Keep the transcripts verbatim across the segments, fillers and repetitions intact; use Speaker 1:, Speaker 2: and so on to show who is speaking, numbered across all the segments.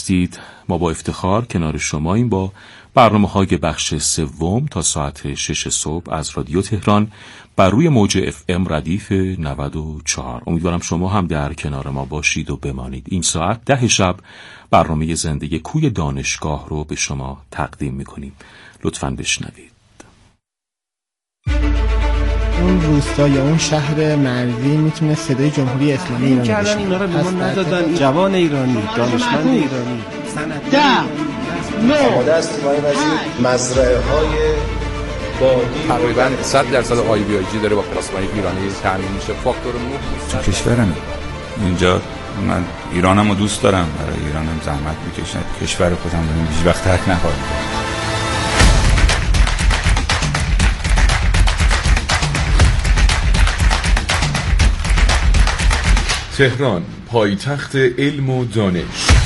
Speaker 1: هستید. ما با افتخار کنار شماییم با برنامه‌های بخش سوم تا ساعت شش صبح از رادیو تهران بر روی موج اف ام ردیف نود و چهار. امیدوارم شما هم در کنار ما باشید و بمانید. این ساعت ده شب برنامه زنده کوی دانشگاه رو به شما تقدیم می‌کنیم. لطفاً بشنوید.
Speaker 2: اون روستا یا اون شهر مرزی میتونه صدای جمهوری اسلامی ایران باشه.
Speaker 3: کردن اینا رو به ما ندادن. جوان ایرانی، دانشمند ایرانی،
Speaker 2: ده
Speaker 4: آماده است تیمای وزیر مزرعه های بادی
Speaker 5: تقریبا صد درصد آی بی آی جی داره با پلاسمای ایرانی تامین میشه. فاکتور نه
Speaker 6: تو کشورم اینجا من ایرانم رو دوست دارم، برای ایرانم زحمت میکشم، کشور خودم رو هیچ وقت ترک نخواهم کرد.
Speaker 7: تهران، پایتخت علم و دانش.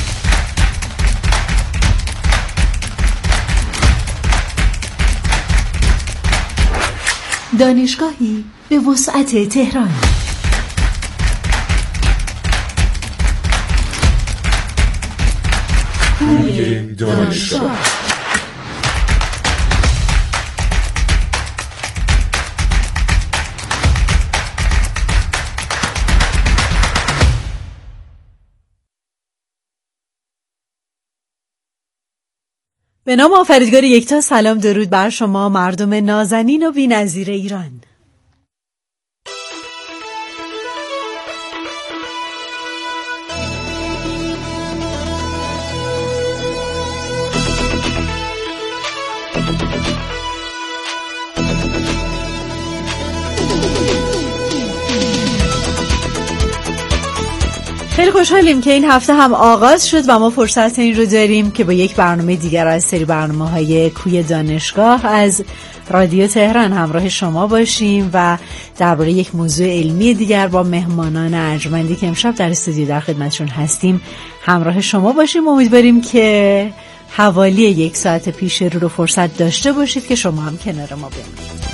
Speaker 8: دانشگاهی به وسعت تهران.
Speaker 7: کوی دانشگاه.
Speaker 8: به نام آفریدگار یکتا، سلام درود بر شما مردم نازنین و بی‌نظیر ایران. خیلی خوشحالیم که این هفته هم آغاز شد و ما فرصت این رو داریم که با یک برنامه دیگر از سری برنامه‌های کوی دانشگاه از رادیو تهران همراه شما باشیم و درباره یک موضوع علمی دیگر با مهمانان ارجمندی که امشب در استودیو در خدمتشون هستیم همراه شما باشیم. امیدواریم که حوالی یک ساعت پیش رو رو فرصت داشته باشید که شما هم کنار ما بمونید.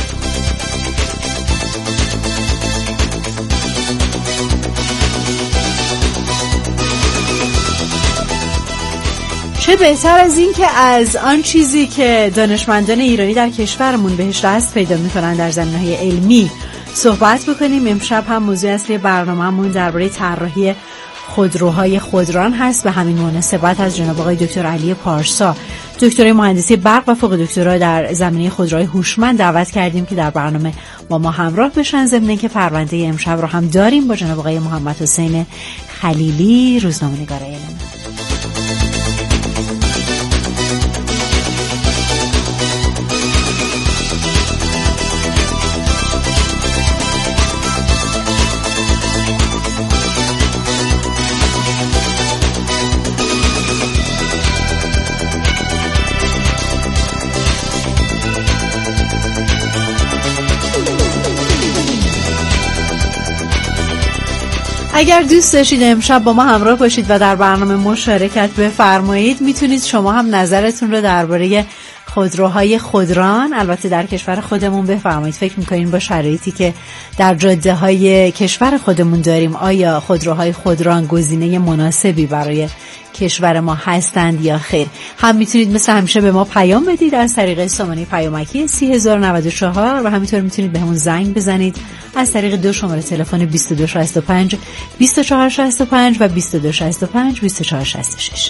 Speaker 8: چه بهتر از این که از آن چیزی که دانشمندان ایرانی در کشورمون بهش دست پیدا میکنن در زمینه‌های علمی صحبت بکنیم. امشب هم موضوع اصلی برنامه‌مون درباره طراحی خودروهای خودران هست. به همین مناسبت از جناب آقای دکتر علی پارسا، دکترای مهندسی برق و فوق دکترا در زمینه خودروهای هوشمند دعوت کردیم که در برنامه با ما همراه بشن. ضمن اینکه پرونده امشب رو هم داریم با جناب آقای محمد حسین خلیلی، روزنامه‌نگار علمی. اگر دوست داشتید امشب با ما همراه باشید و در برنامه مشارکت بفرمایید، میتونید شما هم نظرتون رو درباره خودروهای خودران البته در کشور خودمون بفرمایید. فکر میکنین با شرایطی که در جاده های کشور خودمون داریم آیا خودروهای خودران گزینه مناسبی برای کشور ما هستند یا خیر؟ هم میتونید مثل همیشه به ما پیام بدید از طریق سامانه پیامکی سی هزار و نود و چهار و همینطور میتونید به همون زنگ بزنید از طریق دو شماره تلفن بیست و دو شصت و پنج بیست و چهار شصت و پنج و بیست و دو شصت و پنج بیست و چهار شصت و شش.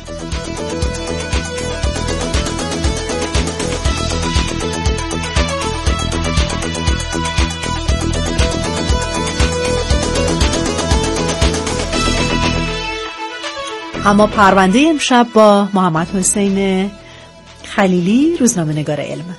Speaker 8: اما پرونده امشب با محمد حسین خلیلی، روزنامه‌نگار علم.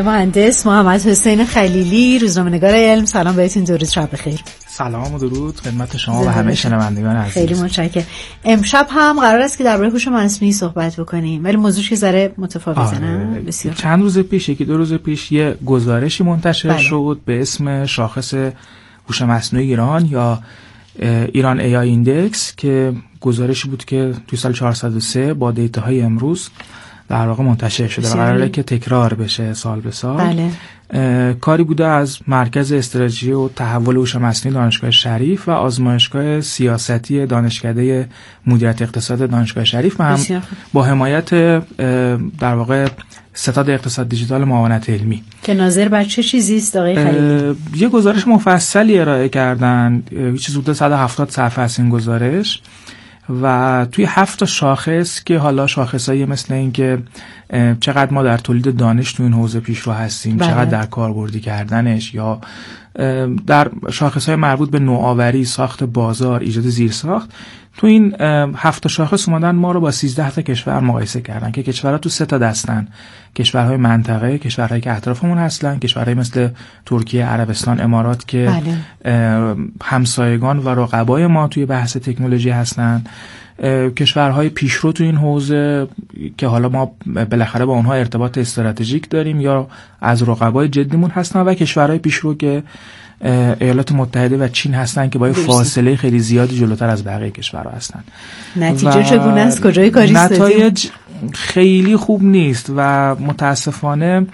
Speaker 8: مهندس محمد حسین خلیلی، روزنامه‌نگار علم. سلام بهتون، درود، شب بخیر.
Speaker 9: سلام و درود خدمت شما و همه شنوندگان عزیز.
Speaker 8: خیلی متشکرم. امشب هم قرار است که درباره هوش مصنوعی صحبت بکنیم، ولی موضوعش که ذره متفاوته. نه بسیار.
Speaker 9: چند روز پیش، یکی دو روز پیش، یه گزارشی منتشر بله. شد به اسم شاخص هوش مصنوعی ایران یا ایران ای آی ایندکس که گزارشی بود که توی سال چهارصد و سه با دیتاهای امروز در واقع منتشر شده و قراره که تکرار بشه سال به سال.
Speaker 8: بله.
Speaker 9: کاری بوده از مرکز استراتژی و تحول هوش مصنوعی دانشگاه شریف و آزمایشگاه سیاستی دانشکده مدیریت اقتصاد دانشگاه شریف و هم با حمایت در واقع ستاد اقتصاد دیجیتال معاونت علمی
Speaker 8: که ناظر بر چه چیزی است آقای خلیلی.
Speaker 9: یه گزارش مفصلی ارائه کردن، یه چیز حدود صد و هفتاد صفحه است این گزارش و توی هفت شاخص که حالا شاخصایی مثل این که چقدر ما در تولید دانش تو این حوزه پیشرو هستیم، بله. چقدر در کاربردی کردنش، یا در شاخصهای مربوط به نوآوری، ساخت بازار، ایجاد زیرساخت، تو این هفت شاخص اومدن ما رو با سیزده تا کشور مقایسه کردن که کشورها تو سه تا دستن: کشورهای منطقه، کشورهایی که اطرافمون هستن، کشورهای مثل ترکیه، عربستان، امارات که بله. همسایگان و رقبای ما توی بحث تکنولوژی هستن، کشورهای پیشرو تو این حوزه که حالا ما بالاخره با اونها ارتباط استراتژیک داریم یا از رقبای جدیمون هستن، و کشورهای پیشرو که ایالات متحده و چین هستن که با فاصله خیلی زیادی جلوتر از بقیه کشورها هستن.
Speaker 8: نتیجه چگونه است؟ کجای کاری است؟
Speaker 9: نتایج خیلی خوب نیست و متاسفانه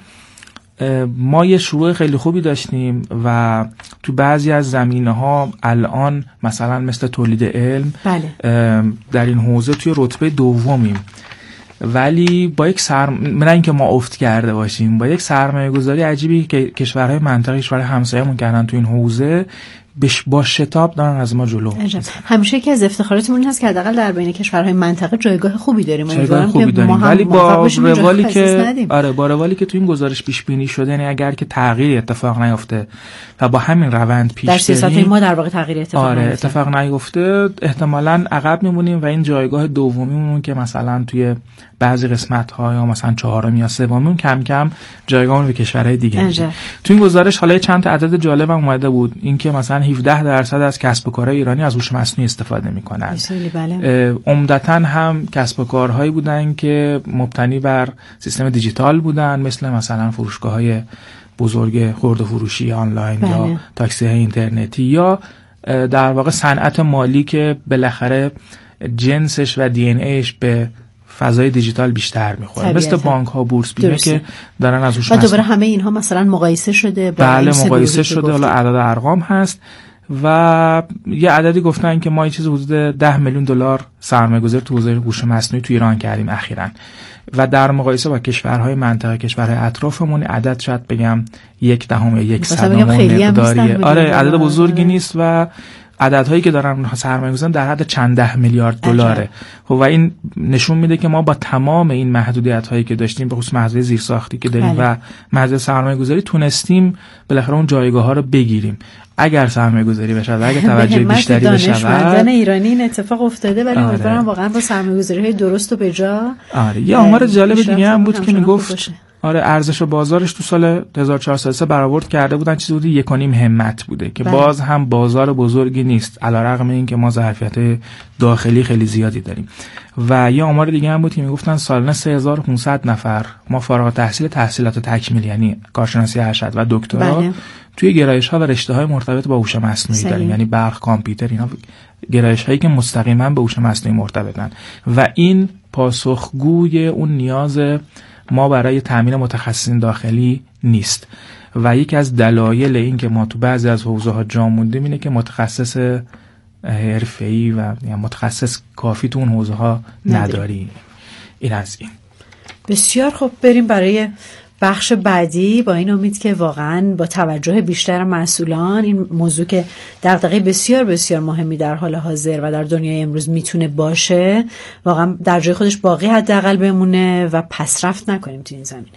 Speaker 9: ما یه شروع خیلی خوبی داشتیم و تو بعضی از زمینه‌ها الان مثلا مثل تولید علم
Speaker 8: بله.
Speaker 9: در این حوزه توی رتبه دومیم، ولی با یک سر نه اینکه ما افت کرده باشیم، با یک سرمایه گذاری عجیبی که کشورهای منطقه، کشورهای همسایه‌مون کردن تو این حوزه، با شتاب دارن از ما جلو.
Speaker 8: همیشه یکی از افتخاراتمون این هست که حداقل در بین کشورهای منطقه جایگاه خوبی داریم.
Speaker 9: جایگاه خوبی داریم، ولی با روالی که آره با روالی که تو این گزارش پیش بینی شده، یعنی اگر که تغییری اتفاق نیفته و با همین روند پیش
Speaker 8: در سیاست ما در واقع تغییری اتفاق
Speaker 9: آره
Speaker 8: نیفته.
Speaker 9: اتفاق نیفته احتمالاً عقب میمونیم و این جایگاه دومیمون که مثلا توی بعضی قسمت‌ها یا مثلا چهارم یا سومون کم کم جایگاهمون به کشورهای دیگه میشه. تو این گزارش حالا چند تا عدد جالب هم اومده بود، این که مثلا هفده درصد از کسب و کارهای ایرانی از هوش مصنوعی استفاده میکنن.
Speaker 8: بله.
Speaker 9: عمدتاً هم کسب و کارهایی بودن که مبتنی بر سیستم دیجیتال بودن، مثل مثلا فروشگاه‌های بزرگ خرده فروشی آنلاین بله. یا تاکسی‌های اینترنتی، یا در واقع صنعت مالی که بالاخره جنسش و دی ان ایش به فضای دیجیتال بیشتر میخوره، مثل بانک ها، بورس بیمه که دارن از هوش مصنوعی.
Speaker 8: و دوباره همه اینها مثلا مقایسه شده.
Speaker 9: بله مقایسه شده، حالا عدد ارقام هست و یه عددی گفتن که ما یه چیز حدود ده میلیون دلار سرمایه‌گذاری تو حوزه هوش مصنوعی تو ایران کردیم اخیراً، و در مقایسه با کشورهای منطقه، کشورهای اطرافمون، عدد شاید بگم یک دهم یا یک صدم مقداری. آره عدد بزرگی نیست و عددهایی که دارن سرمایه‌گذاری در حد چند ده میلیارد دلاره. خب و این نشون میده که ما با تمام این محدودیت‌هایی که داشتیم، به خصوص محدودیت زیرساختی که داریم بله. و محدودیت سرمایه‌گذاری، تونستیم بالاخره اون جایگاه‌ها رو بگیریم. اگر سرمایه‌گذاری بشه و اگر توجه بیشتری بشه،
Speaker 8: دانشمندان ایرانی این اتفاق افتاده، ولی امیدوارم آره. واقعا با سرمایه‌گذاری‌های درست و بجا.
Speaker 9: آره یه آمار جالب دیگه هم بود که میگفت آره ارزش بازارش تو سال هزار و چهارصد و سه برآورد کرده بودن، چیزی حدود یک و نیم همت بوده که بله. باز هم بازار بزرگی نیست، علیرغم اینکه ما ظرفیت داخلی خیلی زیادی داریم. و یه آمار دیگه هم بود که میگفتن سالانه سه هزار و پانصد نفر ما فارغ التحصیل تحصیلات تکمیلی، یعنی کارشناسی ارشد و دکترا بله. توی گرایش‌ها و رشته‌های مرتبط با هوش مصنوعی داریم، یعنی برق، کامپیوتر، اینا گرایش‌هایی که مستقیما به هوش مصنوعی مرتبطن و این پاسخگوی اون نیاز ما برای تامین متخصصین داخلی نیست. و یکی از دلایل این که ما تو بعضی از حوزه‌ها جا موندیم اینه که متخصص حرفه‌ای و یا متخصص کافی تو اون حوزه‌ها نداریم. این از این.
Speaker 8: بسیار خوب، بریم برای بخش بعدی با این امید که واقعا با توجه بیشتر مسئولان این موضوع که دغدغه بسیار بسیار مهمی در حال حاضر و در دنیای امروز میتونه باشه، واقعا در جای خودش باقی حداقل بمونه و پسرفت نکنیم تو این زمینه.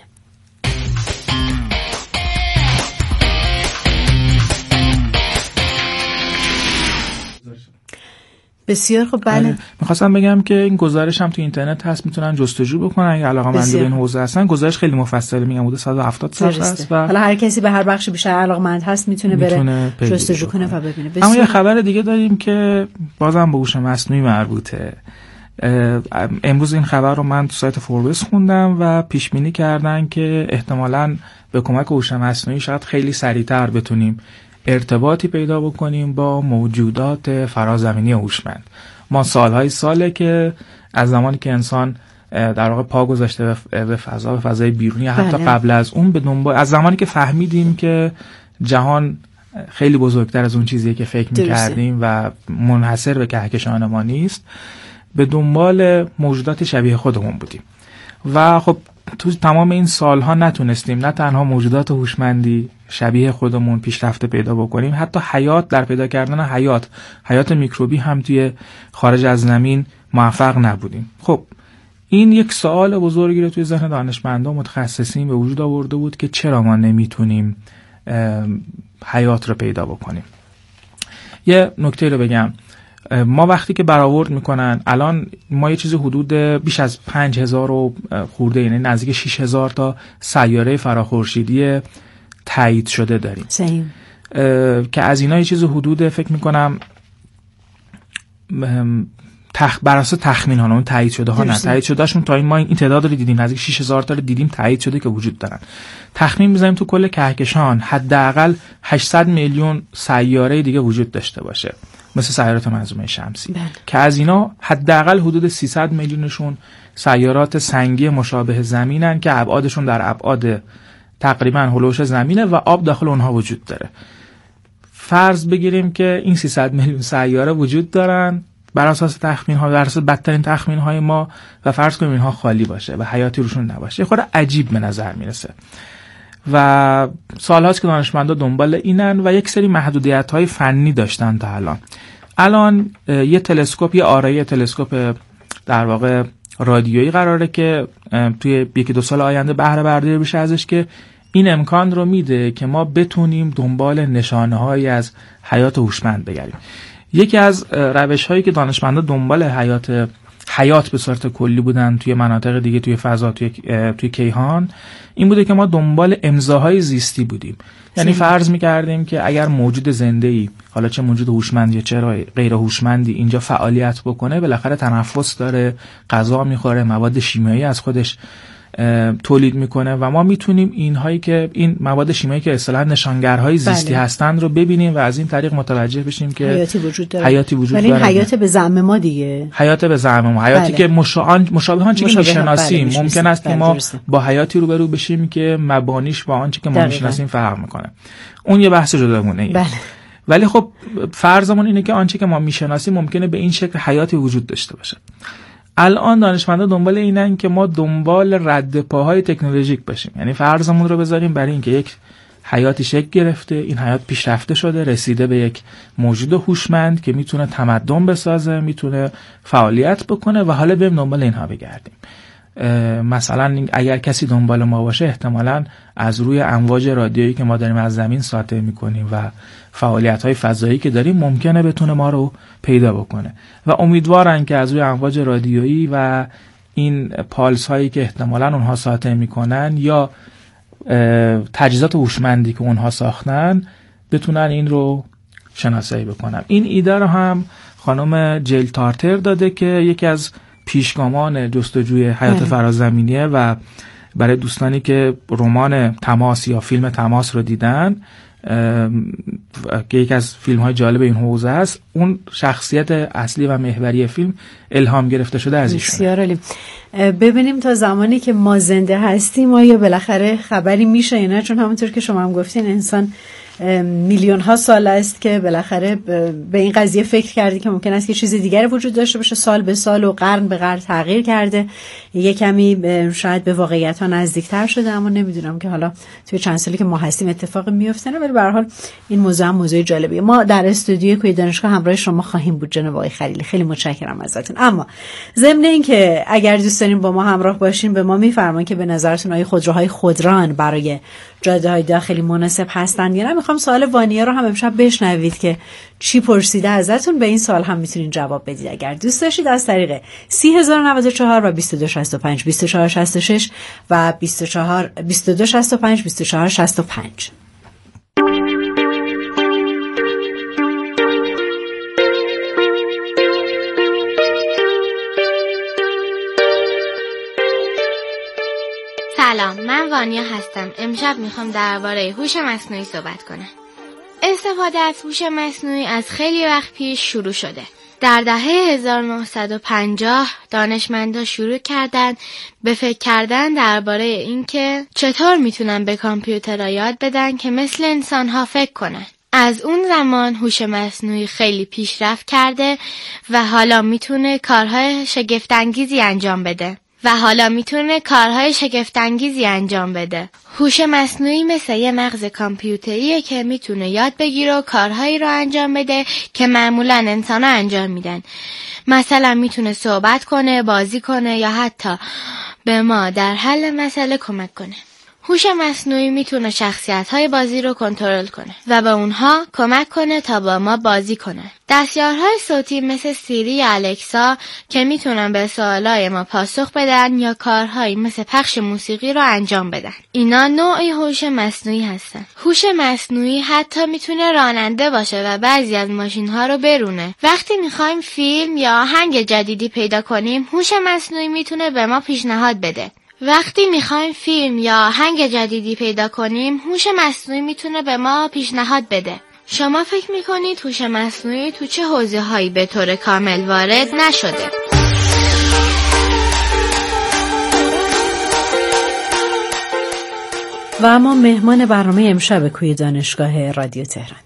Speaker 8: بسیار خب. بله
Speaker 9: آره. میخواستم بگم که این گزارش هم تو اینترنت هست، میتونن جستجو بکنن اگه علاقه‌مند به این حوزه هستن. گزارش خیلی مفصله، میگم حدود صد و هفتاد صفحه است و
Speaker 8: حالا هر کسی به هر بخشی بیشتر علاقه‌مند هست میتونه بره جستجو کنه و ببینه.
Speaker 9: اما یه خبر دیگه داریم که بازم به هوش مصنوعی مربوطه. امروز این خبر رو من تو سایت فوربس خوندم و پیش بینی کردن که احتمالاً به کمک هوش مصنوعی شاید خیلی سریعتر بتونیم ارتباطی پیدا بکنیم با موجودات فرازمینی هوشمند. ما سالهای ساله که از زمانی که انسان در واقع پا گذاشته به فضا، به فضای بیرونی، حتی
Speaker 8: بله.
Speaker 9: قبل از اون به دنبال، از زمانی که فهمیدیم که جهان خیلی بزرگتر از اون چیزیه که فکر می‌کردیم و منحصر به کهکشان ما نیست، به دنبال موجودات شبیه خودمون بودیم و خب تو تمام این سالها نتونستیم نه تنها موجودات هوشمندی شبیه خودمون پیشرفته پیدا بکنیم، حتی حیات در پیدا کردن حیات حیات میکروبی هم توی خارج از زمین موفق نبودیم. خب این یک سوال بزرگی رو توی ذهن دانشمندان و متخصصین به وجود آورده بود که چرا ما نمیتونیم حیات رو پیدا بکنیم. یه نکته رو بگم، ما وقتی که برآورد میکنن الان ما یه چیزی حدود بیش از پنج هزار و خورده، یعنی نزدیک شش هزار تا سیاره فراخورشیدی تایید شده داریم.
Speaker 8: صحیح.
Speaker 9: که از اینا یه چیزی حدود فکر میکنم تخ... بر اساس تخمین ها، اون تایید شده ها نه تایید شده هاشون تا این ما این تعداد رو دیدیم، نزدیک شش هزار تا رو دیدیم تایید شده که وجود دارن. تخمین می‌زنیم تو کل کهکشان حداقل هشتصد میلیون سیاره دیگه وجود داشته باشه، مثل سیارات منظومه شمسی.
Speaker 8: بله.
Speaker 9: که از اینا حداقل حدود سیصد میلیونشون سیارات سنگی مشابه زمینن که ابعادشون در ابعاد تقریبا هولوش زمینه و آب داخل اونها وجود داره. فرض بگیریم که این سیصد میلیون سیاره وجود دارن بر اساس تخمین ها، بر اساس بدترین تخمین های ما، و فرض کنیم اینها خالی باشه و حیاتی روشون نباشه. یه خورده عجیب به نظر میرسه و سالهاست که دانشمندا دنبال اینن و یک سری محدودیت های فنی داشتن تا الان. الان یه تلسکوپ، یه آرایه تلسکوپ در واقع رادیویی قراره که توی یکی دو سال آینده بهره برداری بشه ازش، که این امکان رو میده که ما بتونیم دنبال نشانه هایی از حیات هوشمند بگردیم. یکی از روش هایی که دانشمندا دنبال حیات حیات به صورت کلی بودن توی مناطق دیگه توی فضا، توی توی کیهان، این بوده که ما دنبال امضاهای زیستی بودیم. یعنی فرض می‌کردیم که اگر موجود زنده‌ای، حالا چه موجود هوشمندی چه غیر هوشمندی، اینجا فعالیت بکنه، بالاخره تنفس داره، غذا می‌خوره، مواد شیمیایی از خودش تولید میکنه و ما میتونیم اینهایی که این مواد شیمیایی که اصطلاحاً نشانگرهای زیستی بله. هستن رو ببینیم و از این طریق متوجه بشیم که
Speaker 8: حیاتی وجود داره.
Speaker 9: حیاتی وجود
Speaker 8: ولی
Speaker 9: داره.
Speaker 8: حیات به زعم ما دیگه.
Speaker 9: حیات به زعم ما، حیاتی بله. که مشابه مشابه آنچه که میشناسیم. بله. ممکن است که بله. ما درسته. با حیاتی روبرو بشیم که مبانیش با آنچه که ما میشناسیم فرق میکنه. اون یه بحث جداگونه. بله. ولی خب فرضمون اینه که آنچه که ما میشناسیم ممکنه به این شکل حیاتی وجود داشته باشه. الان دانشمندا دنبال اینن که ما دنبال رد پاهای تکنولوژیک باشیم. یعنی فرضمون رو بذاریم برای اینکه یک حیاتی شکل گرفته، این حیات پیشرفته شده، رسیده به یک موجود هوشمند که میتونه تمدن بسازه، میتونه فعالیت بکنه و حالا بریم دنبال اینها بگردیم. مثلا اگر کسی دنبال ما باشه، احتمالاً از روی امواج رادیویی که ما داریم از زمین ساطع میکنیم و فعالیت‌های فضایی که داریم ممکنه بتونه ما رو پیدا بکنه و امیدوارن که از روی امواج رادیویی و این پالس هایی که احتمالاً اونها ساطع میکنن یا تجهیزات هوشمندی که اونها ساختن بتونن این رو شناسایی بکنن. این ایده رو هم خانم جیل تارتر داده که یکی از پیشگامان جستجوی حیات فرازمینیه و برای دوستانی که رمان تماس یا فیلم تماس رو دیدن که یکی از فیلم های جالب این حوزه است، اون شخصیت اصلی و محوری فیلم الهام گرفته شده از ایشونه.
Speaker 8: بسیار عالی. ببینیم تا زمانی که ما زنده هستیم آیا بالاخره خبری میشه یا نه، چون همونطور که شما هم گفتین انسان میلیون ها سال است که بالاخره به این قضیه فکر کردی که ممکن است که چیز دیگری وجود داشته باشه، سال به سال و قرن به قرن تغییر کرده، یه کمی شاید به واقعیت ها نزدیکتر شده، اما نمیدونم که حالا توی چند سالی که ما هستیم اتفاق میفته نه، ولی به هر حال این موضوع هم موضوع جالبیه. ما در استودیوی کوی دانشگاه همراه شما خواهیم بود جناب آقای خلیلی، خیلی متشکرم ازتون. اما ضمن این که اگر دوست دارین با ما همراه باشین به ما میفرمایید که به نظرتون آیا خودروهای خودران برای جاده‌های داخلی مناسب هستند یا نه، میخوام سوال وانیا رو هم امشب بشنوید که چی پرسیده ازتون. به این سوال هم میتونین جواب بدید اگر دوست داشتید از طریق سی هزار و نود و چهار و بیست و دو شصت و پنج بیست و چهار شصت و شش و بیست و چهار بیست و دو شصت و پنج بیست و چهار شصت و پنج.
Speaker 10: سلام، من وانیا هستم. امشب میخوام درباره هوش مصنوعی صحبت کنم. استفاده از هوش مصنوعی از خیلی وقت پیش شروع شده. در دهه هزار و نهصد و پنجاه دانشمندان شروع کردن به فکر کردن درباره اینکه چطور میتونن به کامپیوترها یاد بدن که مثل انسانها فکر کنن. از اون زمان هوش مصنوعی خیلی پیشرفت کرده و حالا میتونه کارهای شگفت‌انگیزی انجام بده. و حالا میتونه کارهای شگفت‌انگیزی انجام بده. هوش مصنوعی مثل یه مغز کامپیوتریه که میتونه یاد بگیره و کارهایی رو انجام بده که معمولاً انسان‌ها انجام میدن. مثلا میتونه صحبت کنه، بازی کنه یا حتی به ما در حل مسئله کمک کنه. هوش مصنوعی میتونه شخصیت‌های بازی رو کنترل کنه و به اونها کمک کنه تا با ما بازی کنه. دستیارهای صوتی مثل سیری یا الکسا که میتونن به سوالای ما پاسخ بدن یا کارهایی مثل پخش موسیقی رو انجام بدن. اینا نوعی هوش مصنوعی هستن. هوش مصنوعی حتی میتونه راننده باشه و بعضی از ماشین‌ها رو برونه. وقتی میخوایم فیلم یا آهنگ جدیدی پیدا کنیم، هوش مصنوعی میتونه به ما پیشنهاد بده. وقتی میخوایم فیلم یا آهنگ جدیدی پیدا کنیم، هوش مصنوعی میتونه به ما پیشنهاد بده. شما فکر میکنید هوش مصنوعی تو چه حوزه‌هایی به طور کامل وارد نشده؟
Speaker 8: و اما مهمان برنامه امشب کوی دانشگاه رادیو تهران.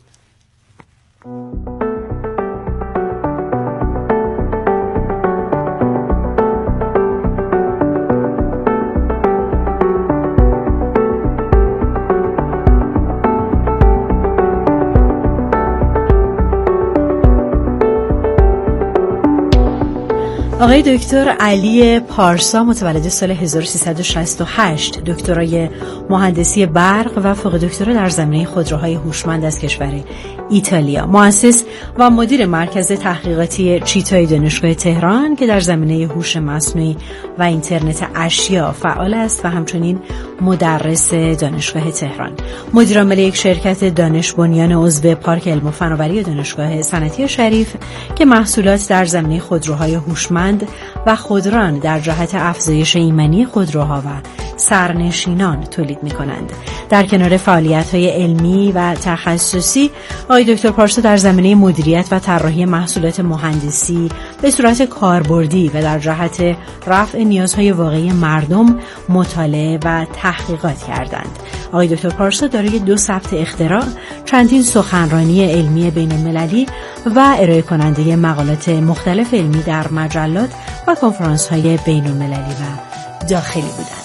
Speaker 8: آقای دکتر علی پارسا متولد سال هزار و سیصد و شصت و هشت، دکترای مهندسی برق و فوق دکترا در زمینه خودروهای هوشمند از کشور ایتالیا، مؤسس و مدیر مرکز تحقیقاتی چیتای دانشگاه تهران که در زمینه هوش مصنوعی و اینترنت اشیا فعال است و همچنین مدرس دانشگاه تهران، مدیر عامل یک شرکت دانش بنیان عضو پارک علم و فناوری دانشگاه صنعتی شریف که محصولات در زمینه خودروهای هوشمند و خودران در جهت افزایش ایمنی خودروها و سرنشینان تولید می‌کنند. در کنار فعالیت‌های علمی و تخصصی، آقای دکتر پارسا در زمینه مدیریت و طراحی محصولات مهندسی به صورت کاربردی و در جهت رفع نیازهای واقعی مردم مطالعه و تحقیقات کردند. آقای دکتر پارسا دارای دو ثبت اختراع، چندین سخنرانی علمی بین‌المللی و ارائه کننده مقالات مختلف علمی در مجلات و کنفرانس‌های بین‌المللی و داخلی بودند.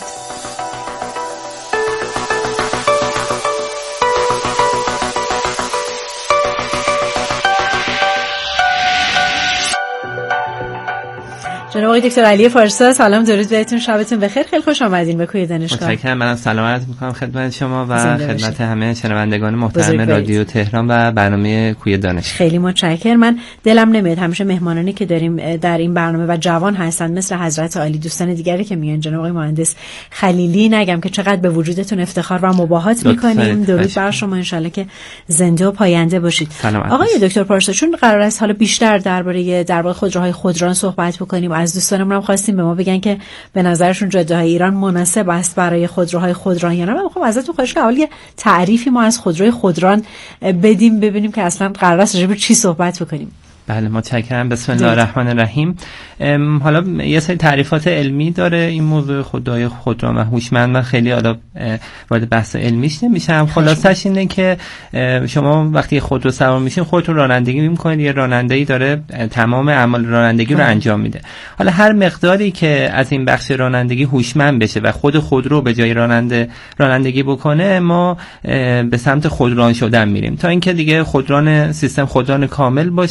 Speaker 8: جناب آقای دکتر علی پارسا، سلام، درود بهتون، شبتون بخیر، خیلی خوش آمدین به کوی دانشگاه.
Speaker 11: متشکرم. منم سلامت میکنم خدمت شما و خدمت همه شنوندگان محترم رادیو تهران و برنامه کوی دانشگاه.
Speaker 8: خیلی متشکرم. من دلم نمیاد همیشه مهمانانی که داریم در این برنامه و جوان هستن مثل حضرت عالی، دوستان دیگری که میان، جناب آقای مهندس خلیلی، نگم که چقدر به وجودتون افتخار و مباهات میکنیم. درود بر شما، ان شاءالله که زنده و پاینده باشید. آقای دکتر پارسا، چون قرار است حالا بیشتر درباره درباره خودروهای خودران صحبت بکنیم، از دوستانمون هم خواستیم به ما بگن که به نظرشون جاده‌های ایران مناسب است برای خودروهای خودران یا نه. من می‌خوام ازتون خواهش کنم اول یه تعریفی ما از خودروی خودران بدیم، ببینیم که اصلا قرار است راجع به چی صحبت بکنیم.
Speaker 11: بله، متشکرم. بسم الله الرحمن الرحیم. حالا یه سری تعریفات علمی داره این موضوع خودروهای خودران و هوشمند، من خیلی حالا وارد بحث علمیش نمیشم. خلاصش اینه که شما وقتی خودرو سوار میشین خودتون رانندگی میکنید، یه راننده‌ای داره تمام اعمال رانندگی رو انجام میده. حالا هر مقداری که از این بخش رانندگی هوشمند بشه و خود خودرو به جای راننده رانندگی بکنه، ما به سمت خودران شدن میریم تا اینکه دیگه خودران سیستم خودران کامل باشه و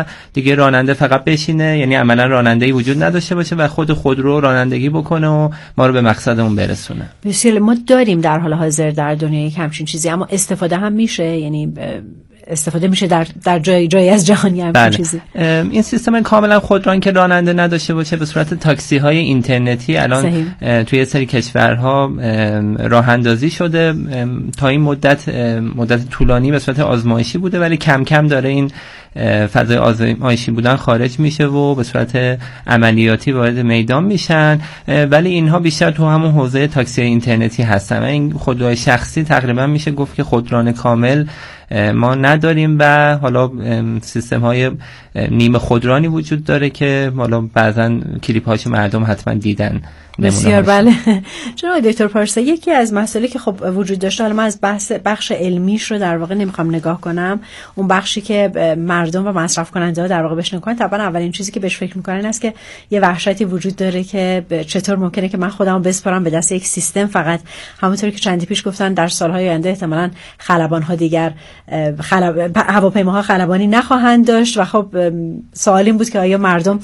Speaker 11: و دیگه راننده فقط بشینه، یعنی عملا راننده‌ای وجود نداشته باشه و خود خودرو رانندگی بکنه و ما رو به مقصدمون برسونه.
Speaker 8: بسیار ما داریم در حال حاضر در دنیا یک همچین چیزی، اما استفاده هم میشه، یعنی استفاده میشه در در جای جای از جهانی همین
Speaker 11: بله.
Speaker 8: چیزی.
Speaker 11: این سیستم کاملا خودران که راننده نداشته باشه به صورت تاکسی های اینترنتی الان توی یه سری کشورها راه اندازی شده. تا این مدت مدت طولانی به صورت آزمایشی بوده، ولی کم کم داره این فضای آزمایشی بودن خارج میشه و به صورت عملیاتی وارد میدان میشن، ولی اینها بیشتر تو همون حوزه تاکسی اینترنتی هستن و این خودروهای شخصی تقریبا میشه گفت که خودران کامل ما نداریم و حالا سیستم های نیمه خودرانی وجود داره که حالا بعضا کلیپ هاشو مردم حتما دیدن.
Speaker 8: بسیار بله. جناب دکتر پارسا، یکی از مسائلی که خب وجود داشته، حالا من از بحث بخش علمیش رو در واقع نمیخوام نگاه کنم، اون بخشی که مردم و مصرف کننده ها در واقع بهش نگاه کنن، طبعا اولین چیزی که بهش فکر میکنن این است که یه وحشتی وجود داره که چطور ممکنه که من خودمو بسپارم به دست یک سیستم فقط، همونطوری که چندی پیش گفتن در سالهای آینده احتمالاً خلبان ها دیگر خلب... هواپیماها خلبانی نخواهند داشت و خب سوال این بود که آیا مردم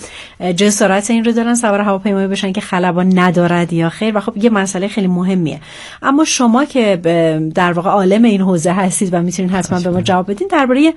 Speaker 8: جسارت این رو دارن سوار هواپیمایی بشن که خلبان ندارد یا خیر، و خب یه مسئله خیلی مهمیه. اما شما که در واقع عالم این حوزه هستید و میتونید حتما به ما جواب بدین درباره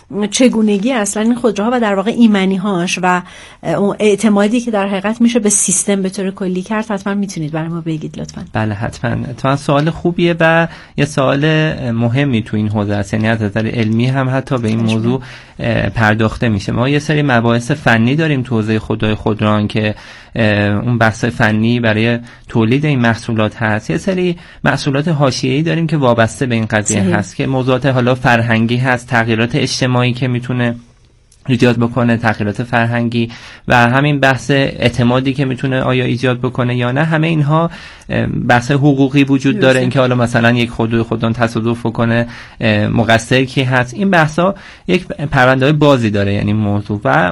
Speaker 8: چگونگی اصلا این خودروها و در واقع ایمنی هاش و اون اعتمادی که در حقیقت میشه به سیستم به طور کلی کرد، حتما میتونید برای ما بگید لطفا.
Speaker 11: بله حتما. تو سوال خوبیه و یه سوال مهمی تو این حوزه است، یعنی از نظر علمی هم حتی به این موضوع پرداخته میشه. ما یه سری مباحث فنی داریم تو حوزه خودروهای خودران که اون بحث فنی برای تولید این محصولات هست، یه سری محصولات حاشیه‌ای داریم که وابسته به این قضیه صحیح. هست که موضوعات حالا فرهنگی هست، تغییرات اجتماعی که میتونه ایجاد بکنه، تغییرات فرهنگی و همین بحث اعتمادی که میتونه آیا ایجاد بکنه یا نه، همه اینها بحث حقوقی وجود داره، اینکه حالا مثلا یک خودروی خودران تصادف بکنه مقصر کی هست، این بحثا یک پرونده‌های بازی داره، یعنی موضوع و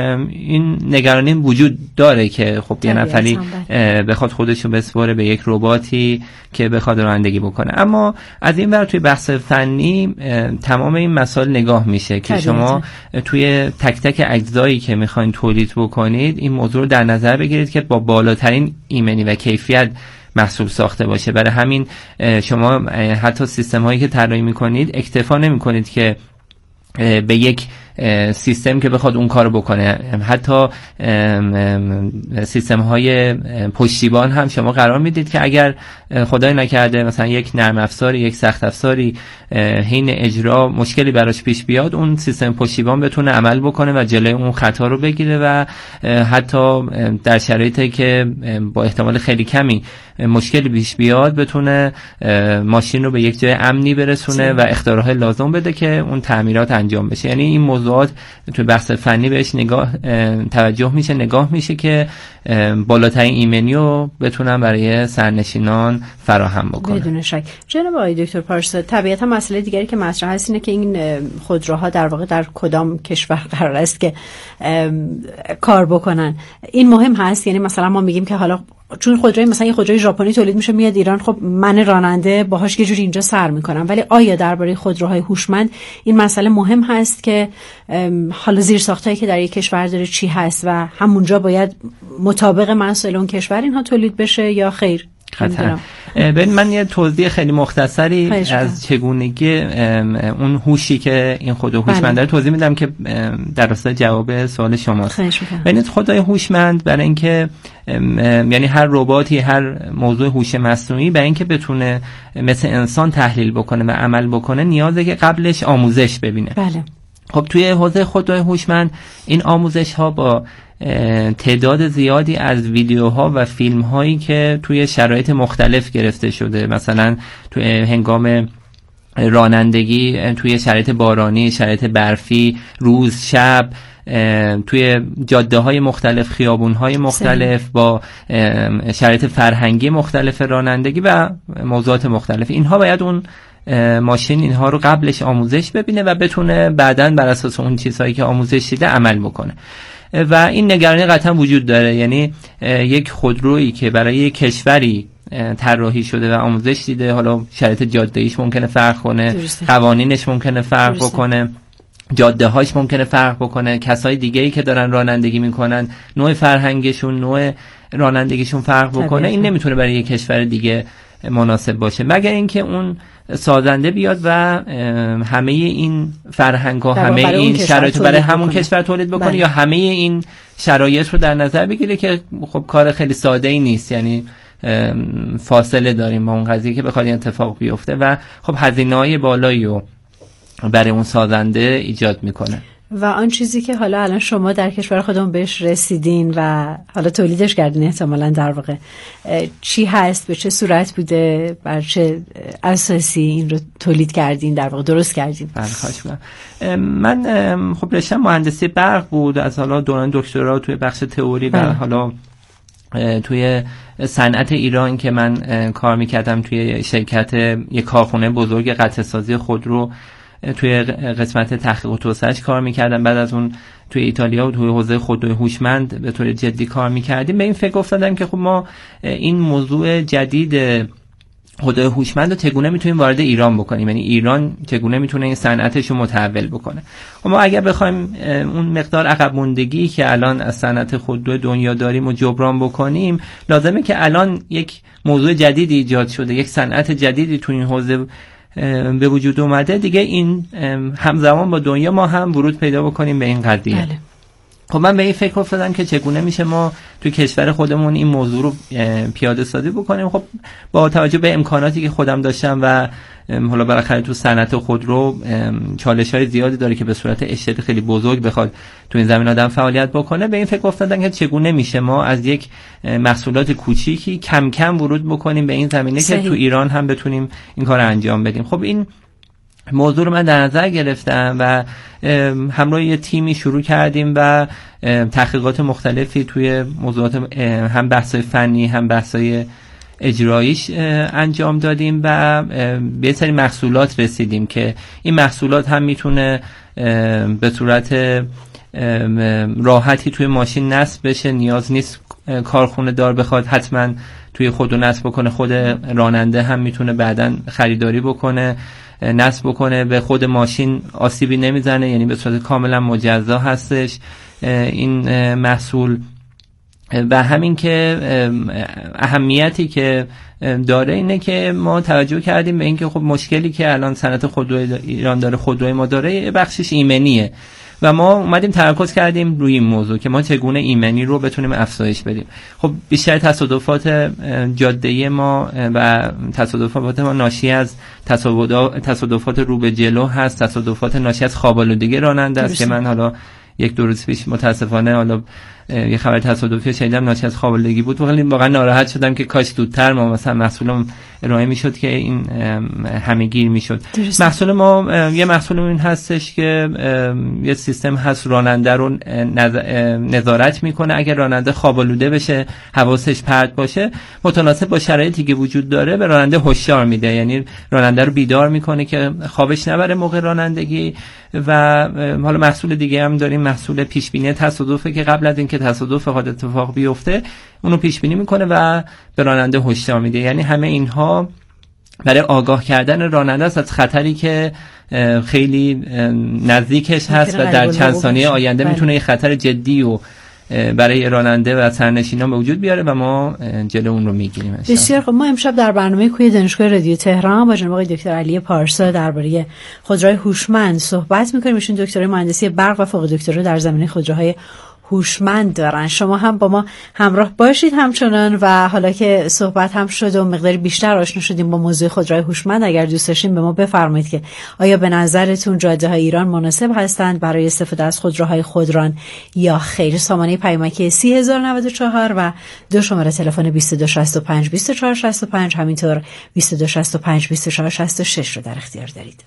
Speaker 11: این نگرانی وجود داره که خب یه نفری بخواد خودشو بسپاره به یک رباتی که بخواد رانندگی بکنه. اما از این ور توی بحث فنی تمام این مسائل نگاه میشه که شما توی تک تک اجزایی که میخواین تولید بکنید این موضوع رو در نظر بگیرید که با بالاترین ایمنی و کیفیت محصول ساخته باشه. برای همین شما حتی سیستم هایی که طراحی میکنید اکتفا نمیکنید که به یک سیستم که بخواد اون کارو بکنه، حتی سیستم های پشتیبان هم شما قرار میدید که اگر خدای نکرده مثلا یک نرم افزاری یک سخت افزاری حین اجرا مشکلی براش پیش بیاد، اون سیستم پشتیبان بتونه عمل بکنه و جلوی اون خطا رو بگیره و حتی در شرایطی که با احتمال خیلی کمی مشکلی پیش بیاد بتونه ماشین رو به یک جای امنی برسونه و اختیارات لازم بده که اون تعمیرات انجام بشه. یعنی این موضوعات تو بحث فنی بهش نگاه توجه میشه، نگاه میشه که بالاترین ایمنی رو بتونن برای سرنشینان فراهم بکنه.
Speaker 8: بدون شک. جناب آقای دکتر پارسا، طبیعتا مسئله دیگری که مطرح هست اینه که این خودروها در واقع در کدام کشور قرار است که کار بکنن. این مهم هست، یعنی مثلا ما میگیم که حالا چون خودروی مثلا یه خودروی ژاپنی تولید میشه میاد ایران، خب من راننده باهاش یه جوری اینجا سر میکنم، ولی آیا درباره خودروهای هوشمند این مسئله مهم هست که حالا زیرساختایی که در یک کشور داره چی هست و همونجا باید مطابق مسائل اون کشور اینها تولید بشه یا خیر؟
Speaker 11: خطر. ببین من یه توضیح خیلی مختصری از چگونگی اون هوشی که این خودرو هوشمند داره توضیح میدم که در راستای جواب سوال شماست. ببین خودروی هوشمند برای اینکه یعنی هر رباتی هر موضوع هوش مصنوعی برای اینکه بتونه مثل انسان تحلیل بکنه و عمل بکنه نیازه که قبلش آموزش ببینه.
Speaker 8: بله.
Speaker 11: خب توی حوزه خودروی هوشمند این آموزش ها با تعداد زیادی از ویدیوها و فیلم هایی که توی شرایط مختلف گرفته شده، مثلا توی هنگام رانندگی توی شرایط بارانی، شرایط برفی، روز شب، توی جاده های مختلف، خیابون های مختلف، با شرایط فرهنگی مختلف رانندگی و موضوعات مختلف، اینها باید اون ماشین اینها رو قبلش آموزش ببینه و بتونه بعداً بر اساس اون چیزهایی که آموزش دیده عمل بکنه. و این نگرانی قطعا وجود داره، یعنی یک خودرویی که برای یک کشوری طراحی شده و آموزش دیده، حالا شرایط جاده‌ایش ممکنه فرق کنه، قوانینش ممکنه فرق بکنه، جاده هاش ممکنه فرق بکنه، کسای دیگه‌ای که دارن رانندگی میکنن نوع فرهنگشون، نوع رانندگیشون فرق بکنه. این نمیتونه برای یک کشور دیگه مناسب باشه، مگر اینکه اون سازنده بیاد و همه این فرهنگ ها، همه این شرایط برای همون بکنه. کشور تولید بکنه بله. یا همه این شرایط رو در نظر بگیره که خب کار خیلی ساده ای نیست، یعنی فاصله داریم با اون قضیه که بخواد اتفاق بیفته و خب هزینه‌های بالایی رو برای اون سازنده ایجاد میکنه.
Speaker 8: و آن چیزی که حالا الان شما در کشور خودمون بهش رسیدین و حالا تولیدش کردین احتمالاً در واقع چی هست، به چه صورت بوده، بر چه اساسی این رو تولید کردین، در واقع درست کردین؟
Speaker 11: بله خواهش می‌کنم. من خب رشتم مهندسی برق بود، از حالا دوران دکترا توی بخش تئوری و حالا توی صنعت ایران که من کار میکردم توی شرکت یک کارخونه بزرگ قطعه سازی خودرو توی قسمت تحقیق و توسعه‌اش کار میکردم. بعد از اون توی ایتالیا و توی حوزه خودروی هوشمند به طور جدی کار میکردیم. به این فکر افتادم که خب ما این موضوع جدید خودروی هوشمند رو چگونه میتونیم وارد ایران بکنیم، یعنی ایران چگونه میتونه این صنعتش رو متحول بکنه. خب ما اگر بخوایم اون مقدار عقب موندگی که الان از صنعت خودرو دنیا داریم و جبران بکنیم، لازمه که الان یک موضوع جدیدی ایجاد شده، یک صنعت جدیدی تو این حوزه به وجود اومده دیگه، این همزمان با دنیا ما هم ورود پیدا بکنیم به این قضیه. بله. خب من به این فکر افتادم که چگونه میشه ما تو کشور خودمون این موضوع رو پیاده سازی بکنیم. خب با توجه به امکاناتی که خودم داشتم و حالا بالاخره تو صنعت خودرو چالش‌های زیادی داره که به صورت اشتراک خیلی بزرگ بخواد تو این زمین آدم فعالیت بکنه، به این فکر افتادم که چگونه میشه ما از یک محصولات کوچیکی کم کم ورود بکنیم به این زمینه صحیح. که تو ایران هم بتونیم این کار انجام بدیم. خب این موضوع رو من در نظر گرفتم و همراه یه تیمی شروع کردیم و تحقیقات مختلفی توی موضوعات هم بحث‌های فنی هم بحث‌های اجراییش انجام دادیم و به سری محصولات رسیدیم که این محصولات هم میتونه به صورت راحتی توی ماشین نصب بشه، نیاز نیست کارخونه دار بخواد حتما توی خودرو نصب بکنه، خود راننده هم میتونه بعداً خریداری بکنه نصب بکنه، به خود ماشین آسیبی نمیزنه، یعنی به صورت کاملا مجزا هستش این محصول. و همین که اهمیتی که داره اینه که ما توجه کردیم به اینکه خب مشکلی که الان صنعت خودروی ایران داره، خودروی ما داره، بخشش ایمنیه و ما اومدیم تمرکز کردیم روی این موضوع که ما چگونه ایمنی رو بتونیم افزایش بدیم. خب بیشتر تصادفات جاده‌ای ما و تصادفات ما ناشی از تصادفات رو به جلو هست، تصادفات ناشی از خواب‌آلودگی راننده است که من حالا یک دو روز پیش متاسفانه حالا یه خبر تصادفی شنیدم ناشی از خواب‌آلودگی بود و خیلی واقعا ناراحت شدم که کاش زودتر ما مثلا محصولم ارائه میشد که این همه‌گیر میشد. محصول ما یه محصول این هستش که یه سیستم هست راننده رو نظارت میکنه، اگر راننده خواب‌آلوده بشه، حواسش پرت باشه، متناسب با شرایطی که وجود داره به راننده هشدار میده، یعنی راننده رو بیدار میکنه که خوابش نبره موقع رانندگی. و حالا محصول دیگه هم داریم، محصول پیش بینی تصادفه که قبل از اینکه تصادف خود اتفاق بیفته اونو پیش بینی میکنه و به راننده هشدار میده. یعنی همه اینها برای آگاه کردن راننده است از خطری که خیلی نزدیکش هست و در چند ثانیه آینده میتونه یه خطر جدی و برای راننده و سرنشینان به وجود بیاره و ما جلو اون رو میگیریم.
Speaker 8: بسیار خب. ما امشب در برنامه کوی دانشگاه رادیو تهران با جناب آقای دکتر علی پارسا درباره خودروهای هوشمند صحبت میکنیم. ایشون دکترای مهندسی برق و فوق دکترا در زمینه خودروهای هوشمند دارن. شما هم با ما همراه باشید همچنان و حالا که صحبت هم شد و مقداری بیشتر آشنا شدیم با موضوع خودروهای هوشمند، اگر دوست داشتین به ما بفرمایید که آیا به نظرتون جاده‌های ایران مناسب هستند برای استفاده از خودروهای خودران یا خیر. سامانه پیامکی سی هزار و نود و چهار و دو شماره تلفن بیست و دو شصت و پنج بیست و چهار شصت و پنج همینطور بیست و دو شصت و پنج بیست و چهار شصت و شش رو در اختیار دارید.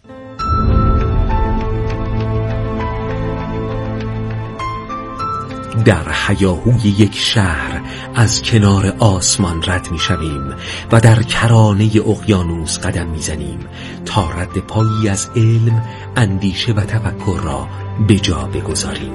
Speaker 12: در هیاهوی یک شهر از کنار آسمان رد می شویم و در کرانه اقیانوس قدم می زنیم تا رد پایی از علم، اندیشه و تفکر را به جا بگذاریم.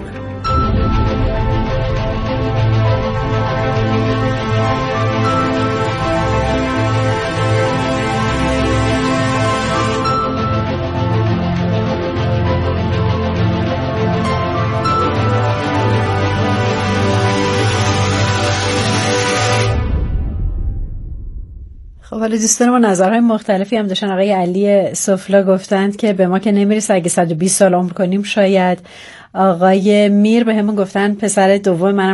Speaker 8: حالا دوستان ما نظرهای مختلفی هم داشتن. آقای علی سفلا گفتند که به ما که نمیرسه اگه صد و بیست سال عمر کنیم شاید. آقای میر به همون گفتن پسر دوم منم